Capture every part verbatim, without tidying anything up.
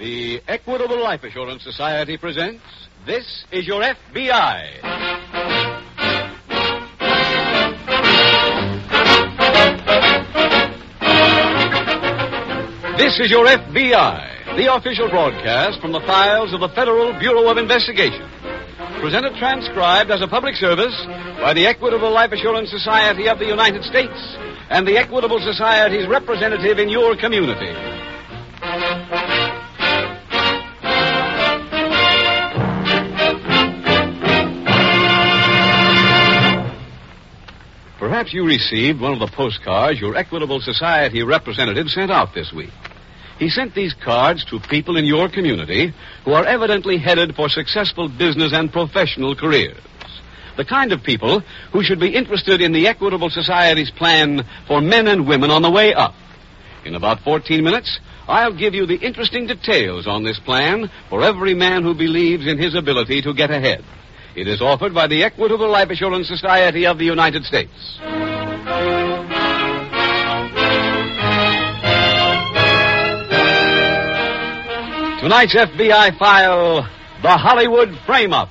The Equitable Life Assurance Society presents This Is Your F B I. This is Your F B I, the official broadcast from the files of the Federal Bureau of Investigation. Presented transcribed as a public service by the Equitable Life Assurance Society of the United States and the Equitable Society's representative in your community. Perhaps you received one of the postcards your Equitable Society representative sent out this week. He sent these cards to people in your community who are evidently headed for successful business and professional careers. The kind of people who should be interested in the Equitable Society's plan for men and women on the way up. In about fourteen minutes, I'll give you the interesting details on this plan for every man who believes in his ability to get ahead. It is offered by the Equitable Life Assurance Society of the United States. Tonight's F B I file, The Hollywood Frame-Up.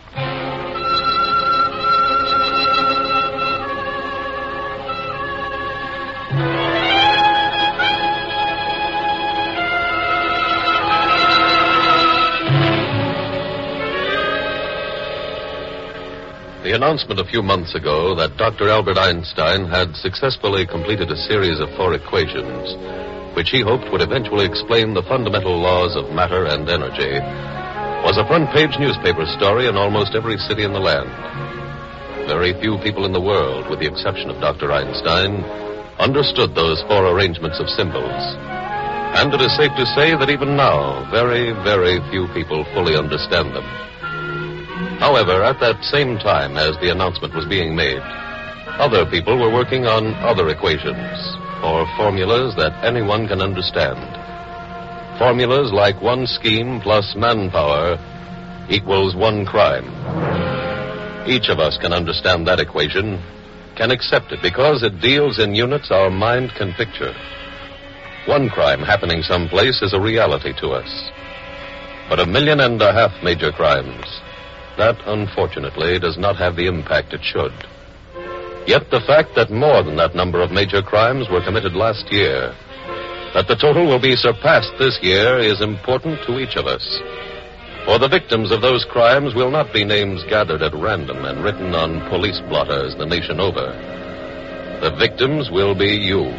The announcement a few months ago that Doctor Albert Einstein had successfully completed a series of four equations, which he hoped would eventually explain the fundamental laws of matter and energy, was a front-page newspaper story in almost every city in the land. Very few people in the world, with the exception of Doctor Einstein, understood those four arrangements of symbols. And it is safe to say that even now, very, very few people fully understand them. However, at that same time as the announcement was being made, other people were working on other equations, or formulas that anyone can understand. Formulas like one scheme plus manpower equals one crime. Each of us can understand that equation, can accept it, because it deals in units our mind can picture. One crime happening someplace is a reality to us. But a million and a half major crimes, that, unfortunately, does not have the impact it should. Yet the fact that more than that number of major crimes were committed last year, that the total will be surpassed this year, is important to each of us. For the victims of those crimes will not be names gathered at random and written on police blotters the nation over. The victims will be you.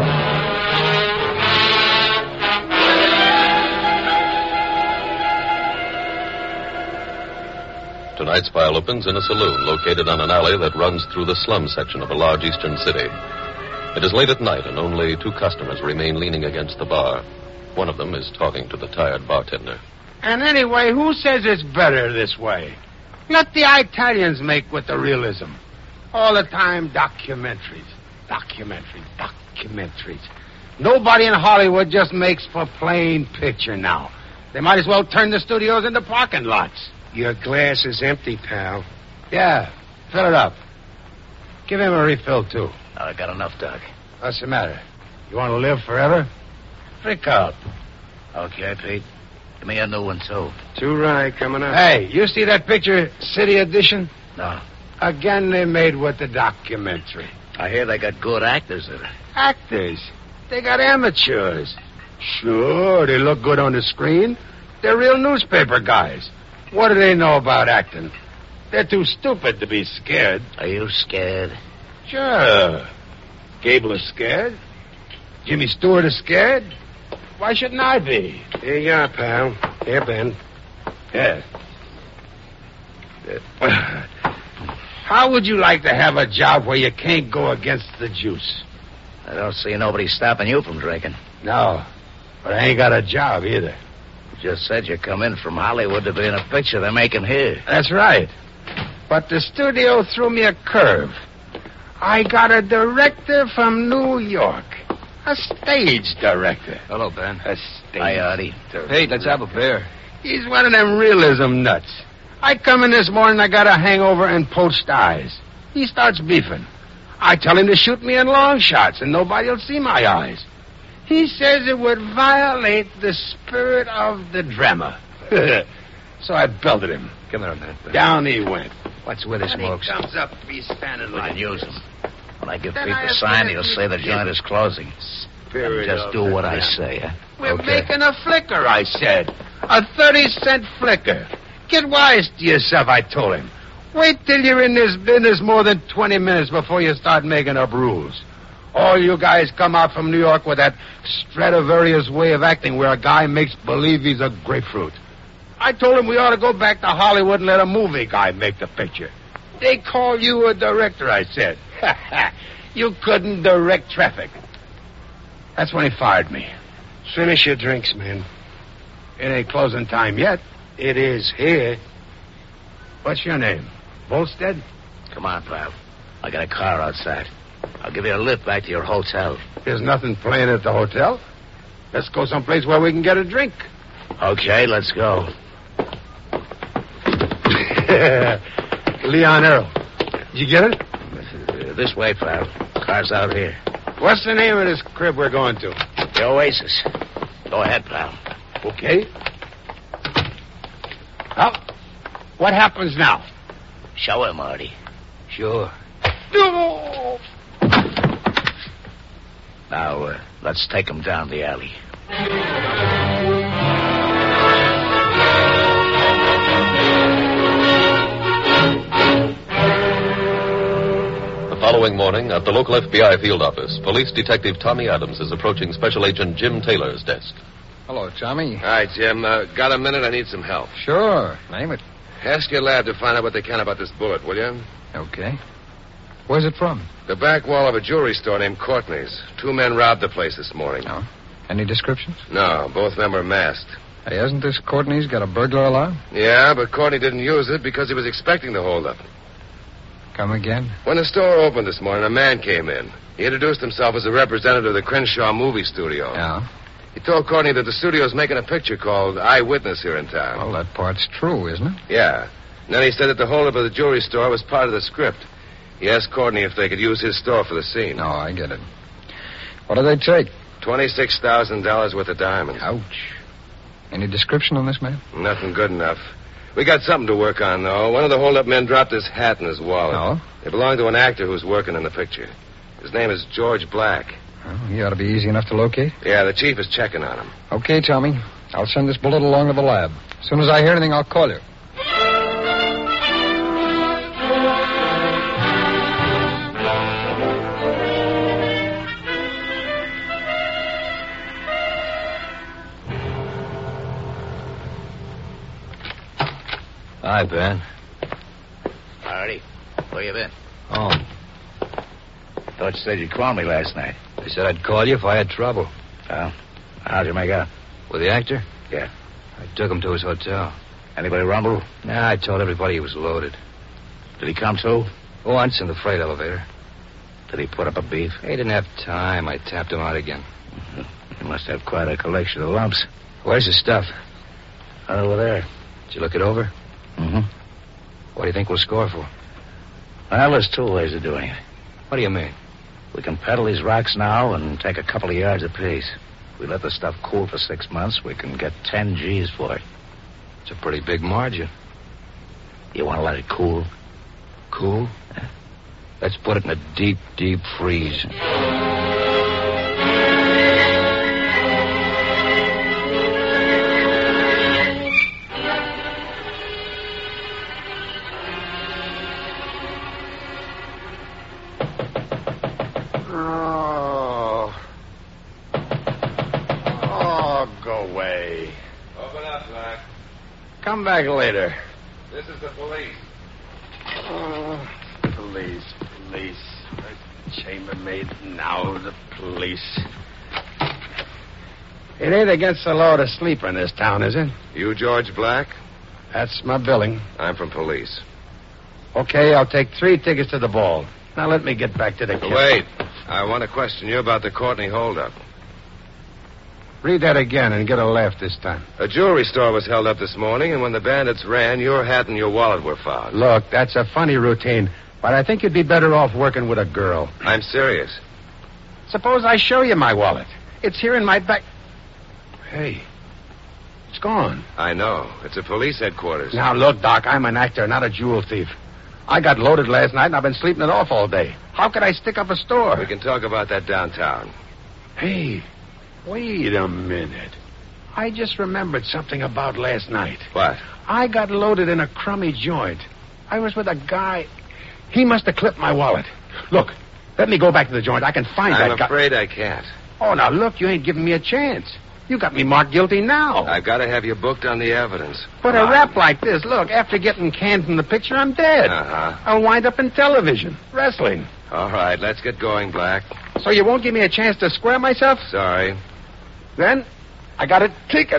Tonight's file opens in a saloon located on an alley that runs through the slum section of a large eastern city. It is late at night, and only two customers remain leaning against the bar. One of them is talking to the tired bartender. And anyway, who says it's better this way? Let the Italians make with the realism. All the time, documentaries, documentaries, documentaries. Nobody in Hollywood just makes for plain picture now. They might as well turn the studios into parking lots. Your glass is empty, pal. Yeah, fill it up. Give him a refill, too. I got enough, Doc. What's the matter? You want to live forever? Freak out. Okay, Pete. Give me a new one, too. Too right, coming up. Hey, you see that picture, City Edition? No. Again, they made with the documentary. I hear they got good actors in it. Actors? They got amateurs. Sure, they look good on the screen. They're real newspaper guys. What do they know about acting? They're too stupid to be scared. Are you scared? Sure. Gable is scared. Jimmy Stewart is scared. Why shouldn't I be? Here you are, pal. Here, Ben. Yeah. How would you like to have a job where you can't go against the juice? I don't see nobody stopping you from drinking. No, but I ain't got a job either. You just said you come in from Hollywood to be in a picture they're making here. That's right. But the studio threw me a curve. I got a director from New York. A stage director. Hello, Ben. A stage Hi, Artie. director. Hey, let's have a beer. He's one of them realism nuts. I come in this morning, I got a hangover and poached eyes. He starts beefing. I tell him to shoot me in long shots, and nobody'll see my eyes. He says it would violate the spirit of the drama. So I belted him. Come here a minute. Ben. Down he went. What's with his When smokes? he comes up, he's standing We like can use him. When I give Then Pete I the have sign, to he'll let say you the joint is closing. Spirit Just of do the what I drama. say, huh? We're Okay. making a flicker, I said. A thirty-cent flicker. Get wise to yourself, I told him. Wait till you're in this business more than twenty minutes before you start making up rules. All you guys come out from New York with that Stradivarius way of acting where a guy makes believe he's a grapefruit. I told him we ought to go back to Hollywood and let a movie guy make the picture. They call you a director, I said. You couldn't direct traffic. That's when he fired me. Finish your drinks, man. It ain't closing time yet. It is here. What's your name? Volstead? Come on, pal. I got a car outside. I'll give you a lift back to your hotel. There's nothing playing at the hotel. Let's go someplace where we can get a drink. Okay, let's go. Leon Earl. Did you get it? Uh, this way, pal. Car's out here. What's the name of this crib we're going to? The Oasis. Go ahead, pal. Okay. Well, what happens now? Show him, Marty. Sure. Now, uh, let's take him down the alley. The following morning, at the local F B I field office, Police Detective Tommy Adams is approaching Special Agent Jim Taylor's desk. Hello, Tommy. Hi, Jim. Uh, got a minute? I need some help. Sure. Name it. Ask your lab to find out what they can about this bullet, will you? Okay. Where's it from? The back wall of a jewelry store named Courtney's. Two men robbed the place this morning. No. Any descriptions? No, both men were masked. Hey, hasn't this Courtney's got a burglar alarm? Yeah, but Courtney didn't use it because he was expecting the holdup. Come again? When the store opened this morning, a man came in. He introduced himself as a representative of the Crenshaw movie studio. Yeah. He told Courtney that the studio's making a picture called Eyewitness here in town. Well, that part's true, isn't it? Yeah. And then he said that the holdup of the jewelry store was part of the script. He asked Courtney if they could use his store for the scene. No, I get it. What do they take? Twenty-six thousand dollars worth of diamonds. Ouch. Any description on this man? Nothing good enough. We got something to work on, though. One of the hold-up men dropped his hat and his wallet. Oh? It belonged to an actor who's working in the picture. His name is George Black. Well, he ought to be easy enough to locate. Yeah, the chief is checking on him. Okay, Tommy. I'll send this bullet along to the lab. As soon as I hear anything, I'll call you. Hi, Ben. Marty, where you been? Oh. Thought you said you'd call me last night. I said I'd call you if I had trouble. Well, how'd you make out? With the actor? Yeah. I took him to his hotel. Anybody rumble? Nah, I told everybody he was loaded. Did he come to? Once in the freight elevator. Did he put up a beef? He didn't have time. I tapped him out again. He must have quite a collection of lumps. Where's his stuff? Over there. Did you look it over? Mm-hmm. What do you think we'll score for? Well, there's two ways of doing it. What do you mean? We can peddle these rocks now and take a couple of yards apiece. If we let the stuff cool for six months, we can get ten G's for it. It's a pretty big margin. You want to let it cool? Cool? Yeah. Let's put it in a deep, deep freeze. Oh. Oh, go away. Open up, Black. Come back later. This is the police. Oh, police, police. The chambermaid, now the police. It ain't against the law to sleep in this town, is it? You George Black? That's my billing. I'm from police. Okay, I'll take three tickets to the ball. Now let me get back to the kid. Wait. I want to question you about the Courtney holdup. Read that again and get a laugh this time. A jewelry store was held up this morning, and when the bandits ran, your hat and your wallet were found. Look, that's a funny routine, but I think you'd be better off working with a girl. I'm serious. Suppose I show you my wallet. It's here in my back. Hey, it's gone. I know. It's at police headquarters. Now, look, Doc, I'm an actor, not a jewel thief. I got loaded last night, and I've been sleeping it off all day. How could I stick up a store? We can talk about that downtown. Hey, wait a minute. I just remembered something about last night. What? I got loaded in a crummy joint. I was with a guy. He must have clipped my wallet. Look, let me go back to the joint. I can find I'm that guy. I'm afraid I can't. Oh, now, look, you ain't giving me a chance. You got me marked guilty now. I've got to have you booked on the evidence. But Come a on. rap like this, look, after getting canned from the picture, I'm dead. Uh-huh. I'll wind up in television, wrestling. All right, let's get going, Black. So you won't give me a chance to square myself? Sorry. Then, I got a ticket.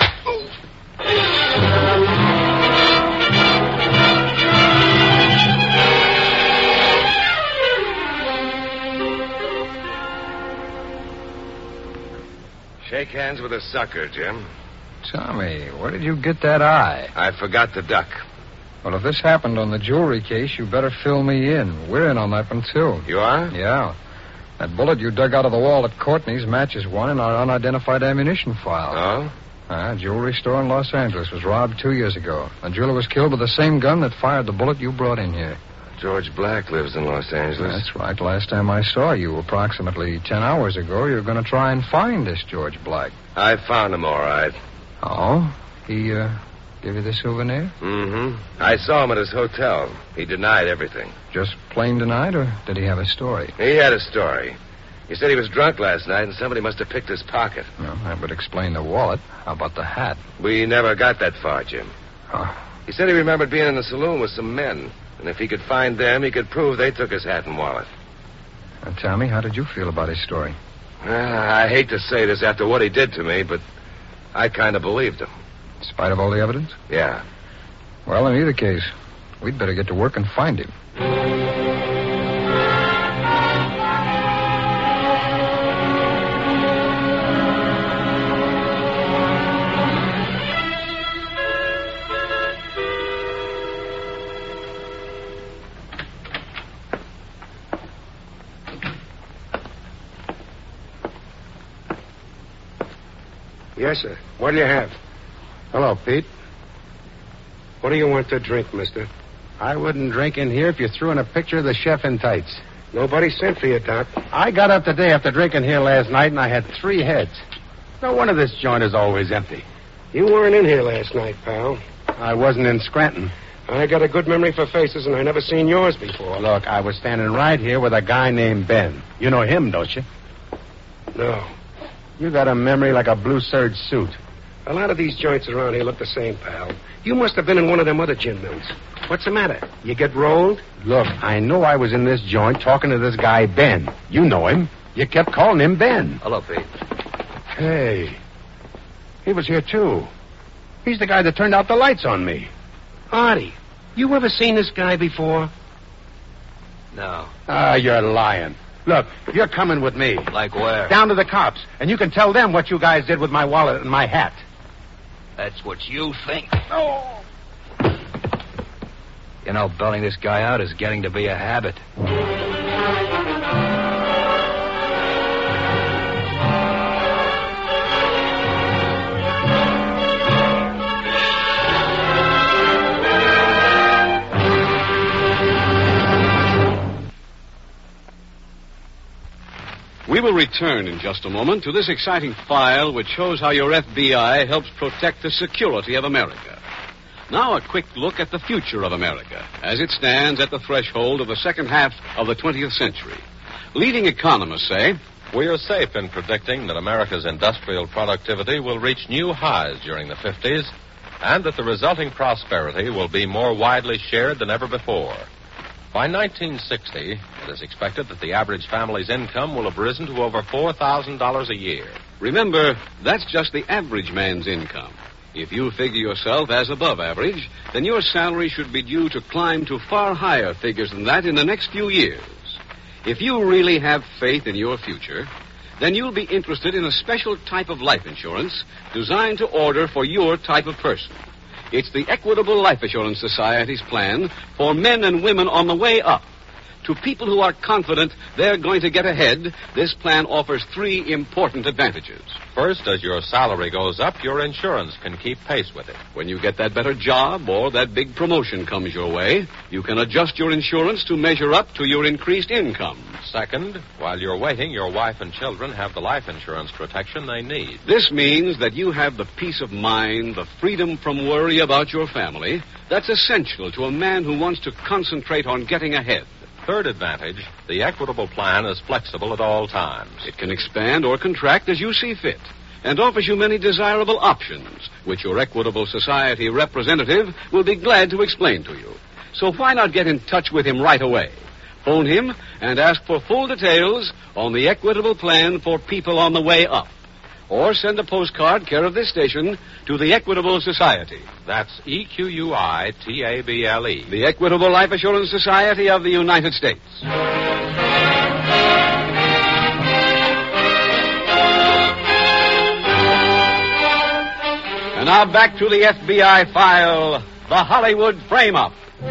Shake hands with a sucker, Jim. Tommy, where did you get that eye? I forgot to duck. Well, if this happened on the jewelry case, you better fill me in. We're in on that one, too. You are? Yeah. That bullet you dug out of the wall at Courtney's matches one in our unidentified ammunition file. Oh? A jewelry store in Los Angeles was robbed two years ago. The jeweler was killed with the same gun that fired the bullet you brought in here. George Black lives in Los Angeles. That's right. Last time I saw you, approximately ten hours ago, you were going to try and find this George Black. I found him all right. Oh? He, uh, gave you the souvenir? Mm-hmm. I saw him at his hotel. He denied everything. Just plain denied, or did he have a story? He had a story. He said he was drunk last night and somebody must have picked his pocket. Well, that would explain the wallet. How about the hat? We never got that far, Jim. Oh. He said he remembered being in the saloon with some men. And if he could find them, he could prove they took his hat and wallet. Now, Tommy, how did you feel about his story? Uh, I hate to say this after what he did to me, but I kind of believed him. In spite of all the evidence? Yeah. Well, in either case, we'd better get to work and find him. Yes, sir. What do you have? Hello, Pete. What do you want to drink, mister? I wouldn't drink in here if you threw in a picture of the chef in tights. Nobody sent for you, Doc. I got up today after drinking here last night, and I had three heads. No wonder this joint is always empty. You weren't in here last night, pal. I wasn't in Scranton. I got a good memory for faces, and I never seen yours before. Look, I was standing right here with a guy named Ben. You know him, don't you? No. You got a memory like a blue serge suit. A lot of these joints around here look the same, pal. You must have been in one of them other gin mills. What's the matter? You get rolled? Look, I know I was in this joint talking to this guy, Ben. You know him. You kept calling him Ben. Hello, Pete. Hey. He was here, too. He's the guy that turned out the lights on me. Artie, you ever seen this guy before? No. Ah, you're lying. Look, you're coming with me. Like where? Down to the cops. And you can tell them what you guys did with my wallet and my hat. That's what you think. Oh. You know, belling this guy out is getting to be a habit. We will return in just a moment to this exciting file which shows how your F B I helps protect the security of America. Now a quick look at the future of America as it stands at the threshold of the second half of the twentieth century. Leading economists say, We are safe in predicting that America's industrial productivity will reach new highs during the fifties and that the resulting prosperity will be more widely shared than ever before. By nineteen sixty, it is expected that the average family's income will have risen to over four thousand dollars a year. remember, that's just the average man's income. If you figure yourself as above average, then your salary should be due to climb to far higher figures than that in the next few years. If you really have faith in your future, then you'll be interested in a special type of life insurance designed to order for your type of person. It's the Equitable Life Assurance Society's plan for men and women on the way up. To people who are confident they're going to get ahead, this plan offers three important advantages. First, as your salary goes up, your insurance can keep pace with it. When you get that better job or that big promotion comes your way, you can adjust your insurance to measure up to your increased income. Second, while you're waiting, your wife and children have the life insurance protection they need. This means that you have the peace of mind, the freedom from worry about your family, that's essential to a man who wants to concentrate on getting ahead. Third advantage, the Equitable plan is flexible at all times. It can expand or contract as you see fit and offers you many desirable options, which your Equitable Society representative will be glad to explain to you. So why not get in touch with him right away? Phone him and ask for full details on the Equitable plan for people on the way up. Or send a postcard, care of this station, to the Equitable Society. That's E Q U I T A B L E. The Equitable Life Assurance Society of the United States. And now back to the F B I file, The Hollywood Frame-Up.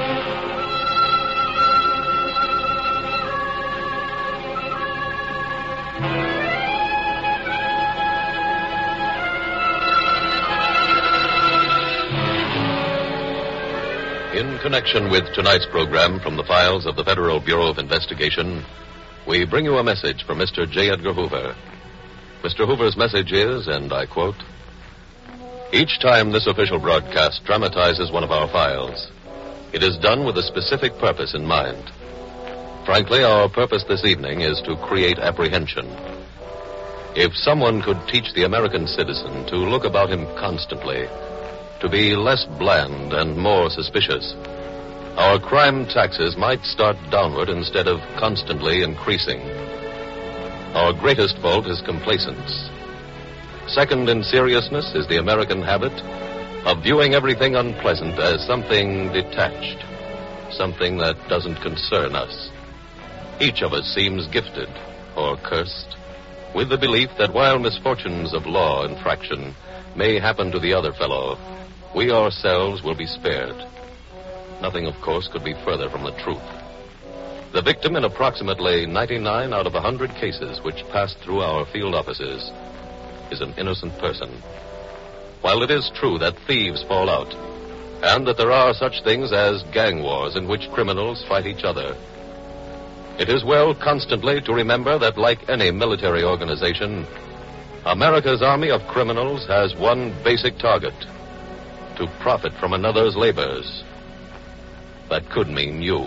In connection with tonight's program from the files of the Federal Bureau of Investigation, we bring you a message from Mister J. Edgar Hoover. Mister Hoover's message is, and I quote, "Each time this official broadcast dramatizes one of our files, it is done with a specific purpose in mind. Frankly, our purpose this evening is to create apprehension. If someone could teach the American citizen to look about him constantly, to be less bland and more suspicious, our crime taxes might start downward instead of constantly increasing. Our greatest fault is complacence. Second in seriousness is the American habit of viewing everything unpleasant as something detached, something that doesn't concern us. Each of us seems gifted, or cursed, with the belief that while misfortunes of law infraction may happen to the other fellow, we ourselves will be spared. Nothing, of course, could be further from the truth. The victim in approximately ninety-nine out of one hundred cases which pass through our field offices is an innocent person. While it is true that thieves fall out, and that there are such things as gang wars in which criminals fight each other, it is well constantly to remember that, like any military organization, America's army of criminals has one basic target: to profit from another's labors. That could mean you.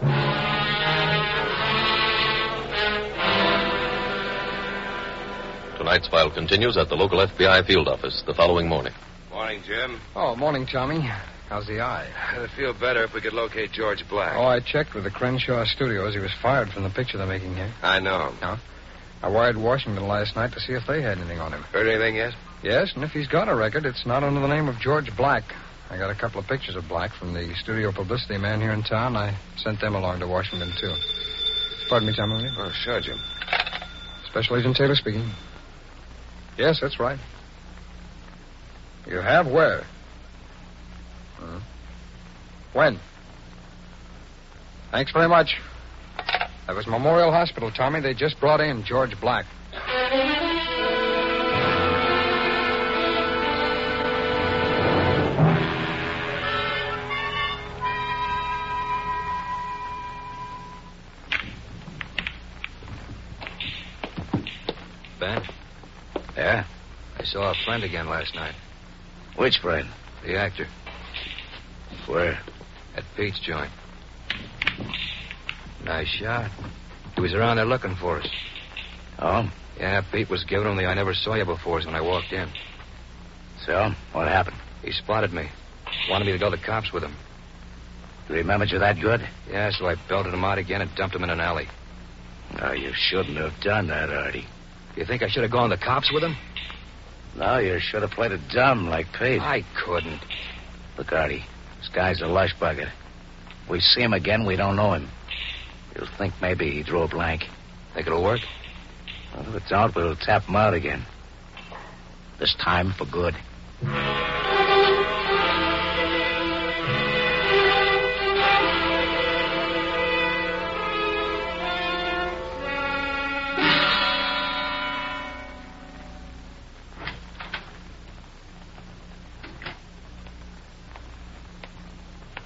Tonight's file continues at the local F B I field office the following morning. Morning, Jim. Oh, morning, Tommy. How's the eye? I'd feel better if we could locate George Black. Oh, I checked with the Crenshaw Studios. He was fired from the picture they're making here. I know. No? I wired Washington last night to see if they had anything on him. Heard anything yet? Yes, and if he's got a record, it's not under the name of George Black. I got a couple of pictures of Black from the studio publicity man here in town. I sent them along to Washington, too. Pardon me, Tommy, will you? Oh, sure, Jim. Special Agent Taylor speaking. Yes, that's right. You have where? Hmm. When? Thanks very much. That was Memorial Hospital, Tommy. They just brought in George Black. Ben? Yeah? I saw a friend again last night. Which friend? The actor. Where? At Pete's joint. Nice shot. He was around there looking for us. Oh? Yeah, Pete was giving him the I never saw you before when I walked in. So? What happened? He spotted me. Wanted me to go to the cops with him. You remember you that good? Yeah, so I belted him out again and dumped him in an alley. No, you shouldn't have done that, Artie. You think I should have gone to the cops with him? No, you should have played it dumb like Pete. I couldn't. Look, Artie, this guy's a lush bugger. We see him again, we don't know him. You'll think maybe he drew a blank. Think it'll work? Well, if it don't, we'll tap him out again. This time for good.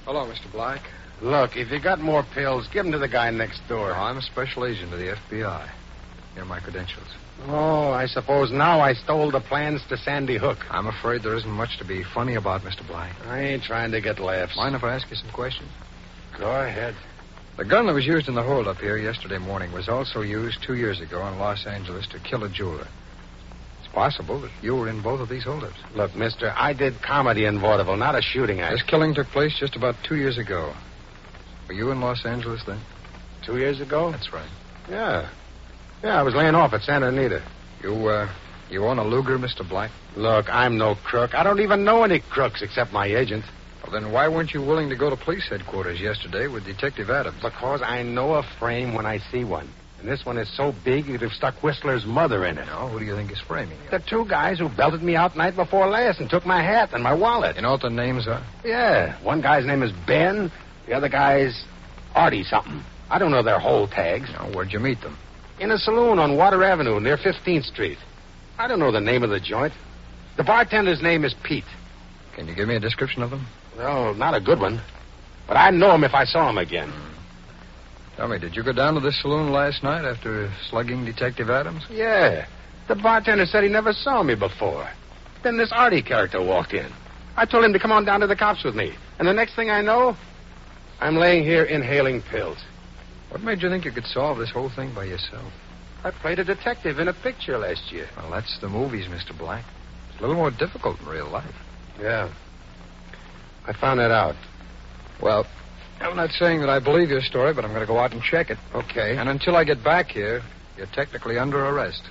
Hello, Mister Black. Look, if you got more pills, give them to the guy next door. Oh, I'm a special agent of the F B I. Here are my credentials. Oh, I suppose now I stole the plans to Sandy Hook. I'm afraid there isn't much to be funny about, Mister Black. I ain't trying to get laughs. Mind if I ask you some questions? Go ahead. The gun that was used in the holdup here yesterday morning was also used two years ago in Los Angeles to kill a jeweler. It's possible that you were in both of these holdups. Look, mister, I did comedy in vaudeville, not a shooting act. This killing took place just about two years ago. Were you in Los Angeles then? Two years ago? That's right. Yeah. Yeah, I was laying off at Santa Anita. You, uh, you own a Luger, Mister Black? Look, I'm no crook. I don't even know any crooks except my agent. Well, then why weren't you willing to go to police headquarters yesterday with Detective Adams? Because I know a frame when I see one. And this one is so big you'd have stuck Whistler's mother in it. No, who do you think is framing you? The two guys who belted me out night before last and took my hat and my wallet. You know what the names are? Yeah. One guy's name is Ben. The other guy's Artie something. I don't know their whole tags. No, where'd you meet them? In a saloon on Water Avenue near fifteenth Street. I don't know the name of the joint. The bartender's name is Pete. Can you give me a description of them? Well, not a good one. But I'd know him if I saw him again. Mm. Tell me, did you go down to this saloon last night after slugging Detective Adams? Yeah. The bartender said he never saw me before. Then this Artie character walked in. I told him to come on down to the cops with me. And the next thing I know, I'm laying here inhaling pills. What made you think you could solve this whole thing by yourself? I played a detective in a picture last year. Well, that's the movies, Mister Black. It's a little more difficult in real life. Yeah. I found that out. Well, I'm not saying that I believe your story, but I'm going to go out and check it. Okay. And until I get back here, you're technically under arrest.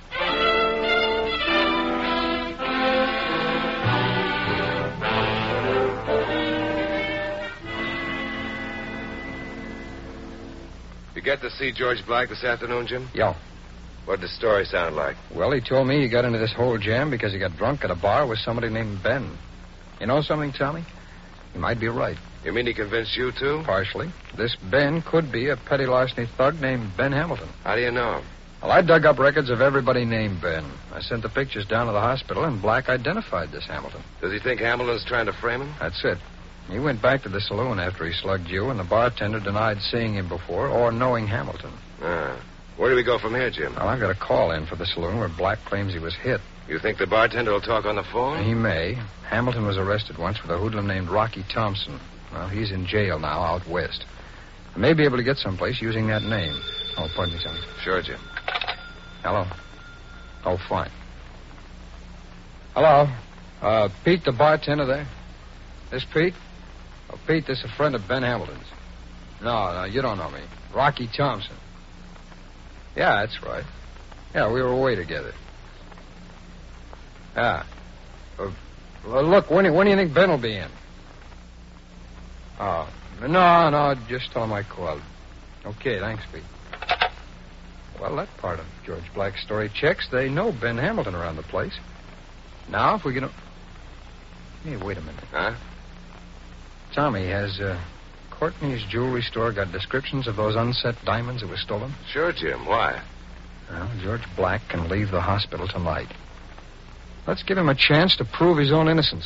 You get to see George Black this afternoon, Jim? Yeah. What did the story sound like? Well, he told me he got into this whole jam because he got drunk at a bar with somebody named Ben. You know something, Tommy? He might be right. You mean he convinced you, too? Partially. This Ben could be a petty larceny thug named Ben Hamilton. How do you know? Well, I dug up records of everybody named Ben. I sent the pictures down to the hospital, and Black identified this Hamilton. Does he think Hamilton's trying to frame him? That's it. He went back to the saloon after he slugged you, and the bartender denied seeing him before or knowing Hamilton. Ah. Where do we go from here, Jim? Well, I've got a call in for the saloon where Black claims he was hit. You think the bartender will talk on the phone? He may. Hamilton was arrested once with a hoodlum named Rocky Thompson. Well, he's in jail now out west. I may be able to get someplace using that name. Oh, pardon me, Tommy. Sure, Jim. Hello? Oh, fine. Hello? Uh, Pete, the bartender there? This Pete? Oh, Pete, this is a friend of Ben Hamilton's. No, no, you don't know me. Rocky Thompson. Yeah, that's right. Yeah, we were away together. Yeah. Uh, well, look, when, when do you think Ben will be in? Oh, no, no, just tell him I called. Okay, thanks, Pete. Well, that part of George Black's story checks. They know Ben Hamilton around the place. Now, if we can... Hey, wait a minute. Huh? Tommy, has uh, Courtney's jewelry store got descriptions of those unset diamonds that were stolen? Sure, Jim. Why? Well, George Black can leave the hospital tonight. Let's give him a chance to prove his own innocence.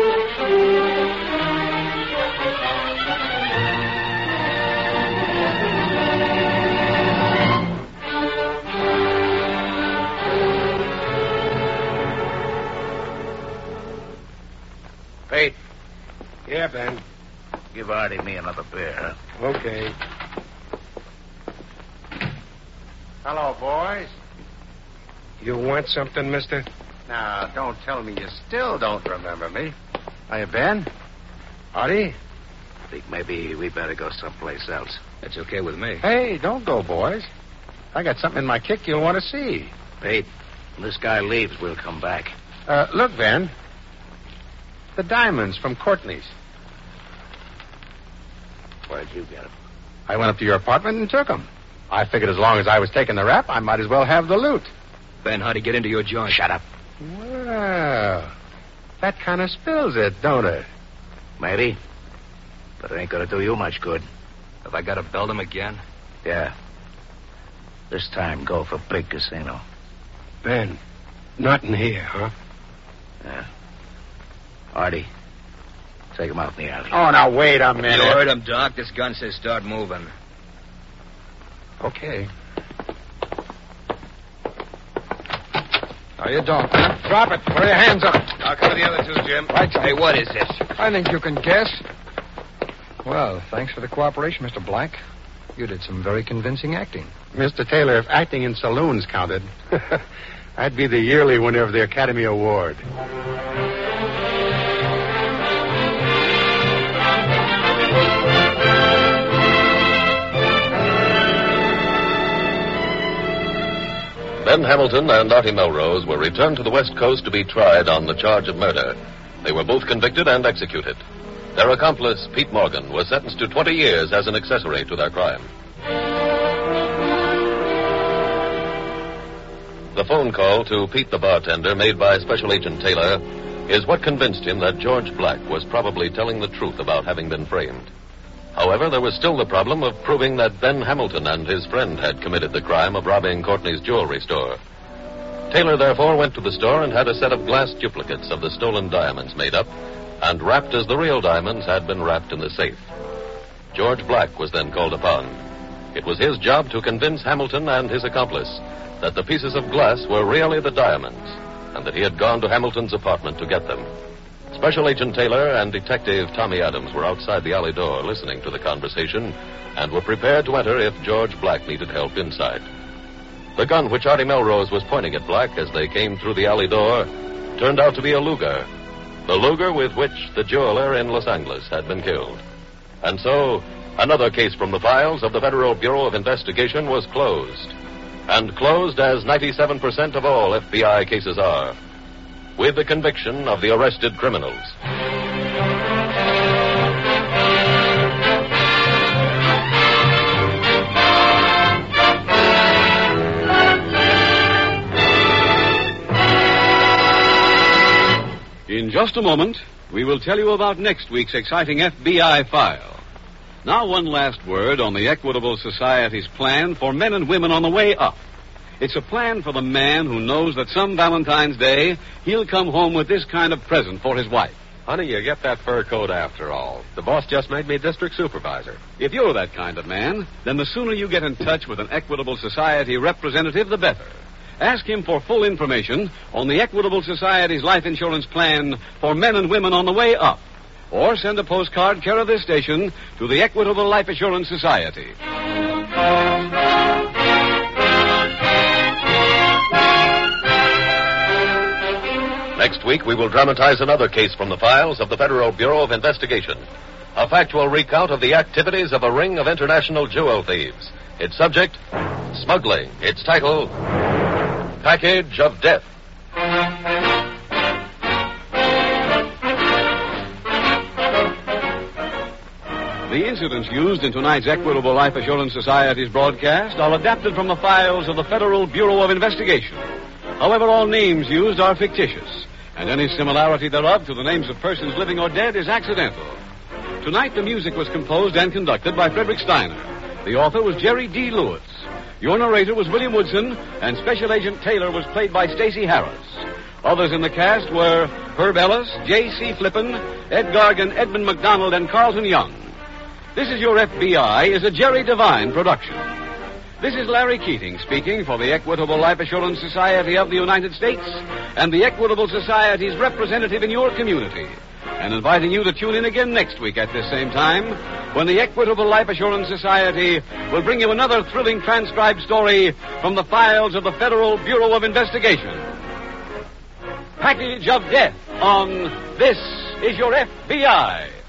Pete. Yeah, Ben. Give Artie me another beer, huh? Okay. Hello, boys. You want something, mister? Now, don't tell me you still don't remember me. Hiya, Ben. Artie? Think maybe we better go someplace else. That's okay with me. Hey, don't go, boys. I got something in my kick you'll want to see. Pete, when this guy leaves, we'll come back. Uh, look, Ben. The diamonds from Courtney's. Where'd you get them? I went up to your apartment and took them. I figured as long as I was taking the rap, I might as well have the loot. Ben, how'd he get into your joint? Shut up. Well, that kind of spills it, don't it? Maybe. But it ain't gonna do you much good. Have I got to belt him again? Yeah. This time, go for big casino. Ben, not in here, huh? Yeah. Artie, Take him out in the alley. Oh, now, wait a minute. You heard him, Doc. This gun says start moving. Okay. Now, you don't. Drop it. Throw your hands up. I'll cover the other two, Jim. Right. Hey, what is this? I think you can guess. Well, thanks for the cooperation, Mister Black. You did some very convincing acting. Mister Taylor, if acting in saloons counted, I'd be the yearly winner of the Academy Award. Ben Hamilton and Artie Melrose were returned to the West Coast to be tried on the charge of murder. They were both convicted and executed. Their accomplice, Pete Morgan, was sentenced to twenty years as an accessory to their crime. The phone call to Pete the bartender made by Special Agent Taylor is what convinced him that George Black was probably telling the truth about having been framed. However, there was still the problem of proving that Ben Hamilton and his friend had committed the crime of robbing Courtney's jewelry store. Taylor, therefore, went to the store and had a set of glass duplicates of the stolen diamonds made up and wrapped as the real diamonds had been wrapped in the safe. George Black was then called upon. It was his job to convince Hamilton and his accomplice that the pieces of glass were really the diamonds and that he had gone to Hamilton's apartment to get them. Special Agent Taylor and Detective Tommy Adams were outside the alley door listening to the conversation and were prepared to enter if George Black needed help inside. The gun which Artie Melrose was pointing at Black as they came through the alley door turned out to be a Luger, the Luger with which the jeweler in Los Angeles had been killed. And so, another case from the files of the Federal Bureau of Investigation was closed. And closed as ninety-seven percent of all F B I cases are, with the conviction of the arrested criminals. In just a moment, we will tell you about next week's exciting F B I file. Now, one last word on the Equitable Society's plan for men and women on the way up. It's a plan for the man who knows that some Valentine's Day he'll come home with this kind of present for his wife. Honey, you get that fur coat after all. The boss just made me district supervisor. If you're that kind of man, then the sooner you get in touch with an Equitable Society representative, the better. Ask him for full information on the Equitable Society's life insurance plan for men and women on the way up. Or send a postcard care of this station to the Equitable Life Assurance Society. Next week, we will dramatize another case from the files of the Federal Bureau of Investigation. A factual recount of the activities of a ring of international jewel thieves. Its subject, smuggling. Its title, Package of Death. The incidents used in tonight's Equitable Life Assurance Society's broadcast are adapted from the files of the Federal Bureau of Investigation. However, all names used are fictitious, and any similarity thereof to the names of persons living or dead is accidental. Tonight, the music was composed and conducted by Frederick Steiner. The author was Jerry D. Lewis. Your narrator was William Woodson, and Special Agent Taylor was played by Stacey Harris. Others in the cast were Herb Ellis, J C. Flippen, Ed Gargan, Edmund McDonald, and Carlton Young. This Is Your F B I is a Jerry Devine production. This is Larry Keating speaking for the Equitable Life Assurance Society of the United States and the Equitable Society's representative in your community, and inviting you to tune in again next week at this same time when the Equitable Life Assurance Society will bring you another thrilling transcribed story from the files of the Federal Bureau of Investigation. Package of Death on This Is Your F B I.